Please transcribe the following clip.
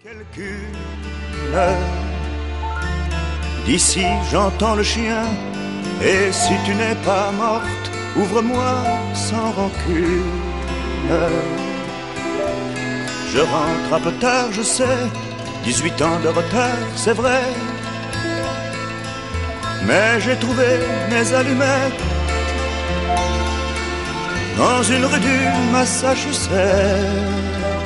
Calcule. D'ici j'entends le chien, et si tu n'es pas morte, ouvre-moi sans rancune. Je rentre un peu tard, je sais, 18 ans de retard, c'est vrai, mais j'ai trouvé mes allumettes dans une rue du Massachusetts.